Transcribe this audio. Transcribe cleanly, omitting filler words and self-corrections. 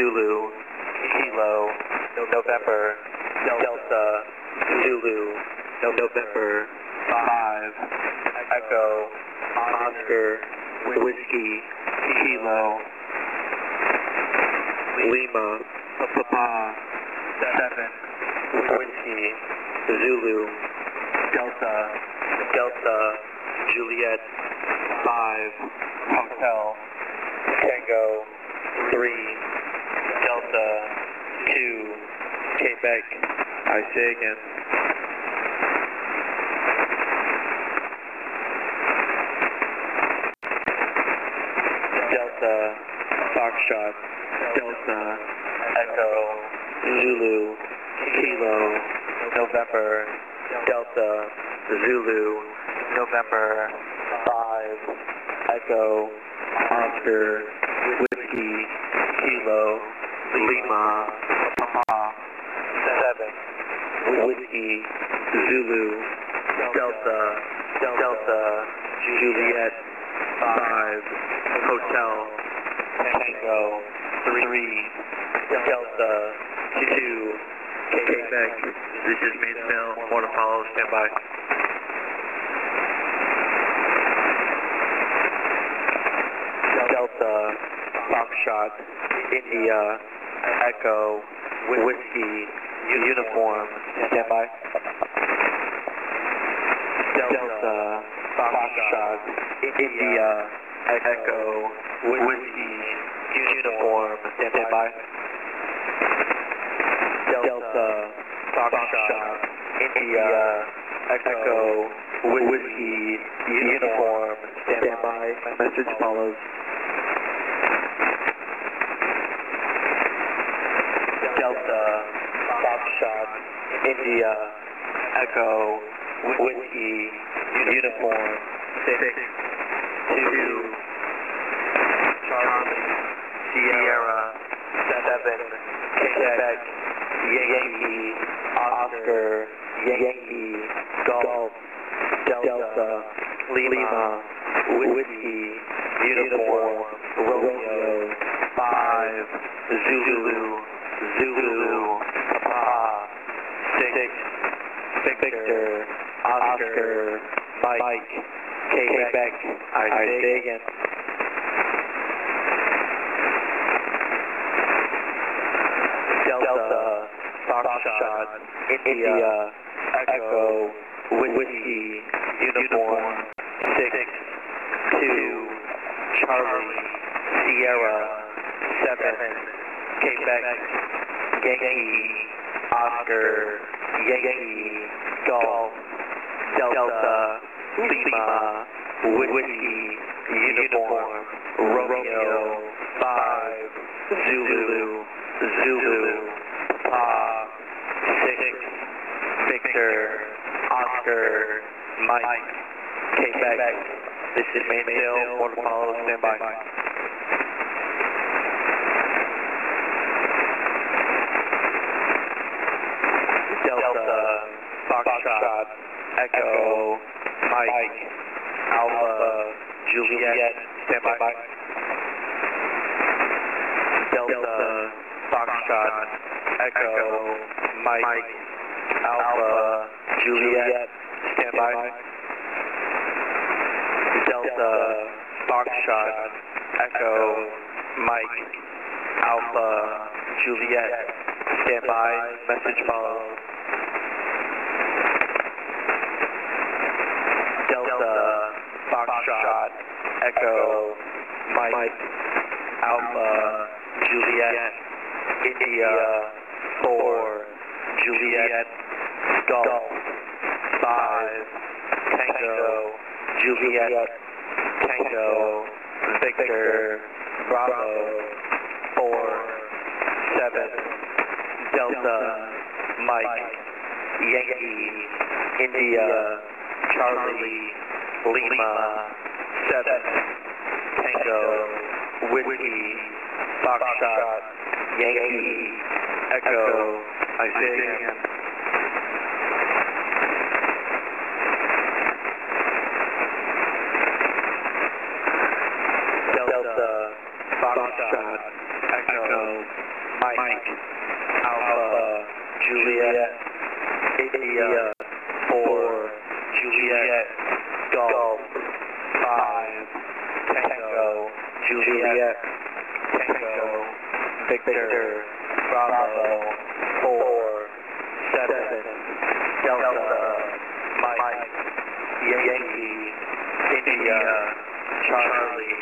Zulu, Kilo, November, Delta, Zulu, November, 5, Echo, Oscar, Whiskey, Kilo, Lima, Papa, 7, Whiskey, Zulu, Delta, Juliet, 5, Hotel, Tango, 3, Delta, 2, Quebec. I say again. Delta, Foxtrot, Delta, Echo, Zulu, Kilo, November, Delta, Zulu, November, 5, Echo, Oscar, Whiskey, Kilo, Lima, Papa, 7, Whiskey, Zulu, Delta, Juliet, 5, Hotel, Tango, 3, Delta, 2, Quebec. This is Mainsail, more to follow, stand by. Delta, Foxtrot, India, Echo, Whiskey, Uniform, stand by. Delta, Foxtrot, India, Echo, Whiskey, Uniform, stand by. Delta, Foxtrot, India, Echo, Whiskey, Uniform, stand by. Message follows. Delta, Foxtrot, India, Echo, Whiskey, Uniform, 6, 2, Charlie, Sierra, 7, Quebec, Yankee, Oscar, Yankee, Golf, Delta, Lima, Whiskey, Uniform, Romeo, 5, Zulu, Papa, 6, Victor, Oscar, Mike, Quebec, I say again. Delta, Foxtrot, India, Echo, Whiskey, Uniform, 6, 2, Charlie, Sierra, 7, Quebec, Yankee, Oscar, Yankee, Golf, Delta, Lima, Whiskey, Uniform, Romeo, 5, Zulu, Papa, 6, Victor, Oscar, Mike, Quebec. This is Mainsail, more to follow, stand by. Delta, Foxtrot, Echo, Mike, Alpha, Juliet, stand by. Delta, Foxtrot, Echo, Mike, Alpha, Juliet, stand by. Delta, Foxtrot, Echo, Mike, Alpha, Juliet, stand by, message follows. Delta, Foxtrot, Echo, Mike, Alpha, Juliet, India, 4, Juliet, Golf, 5, Tango, Juliet, Tango, Victor, Bravo, 4, 7, Delta, Mike, Yankee, India, Charlie, Lima, 7, Tango, Whiskey, Foxtrot, Yankee, Echo, I say again. Delta, Foxtrot, Echo, Mike, Alpha, Juliet, India, 4, Juliet, Golf, 5, Tango, Juliet, Tango, Victor, Bravo, 4, 7, Delta, Mike, Yankee, India, Charlie,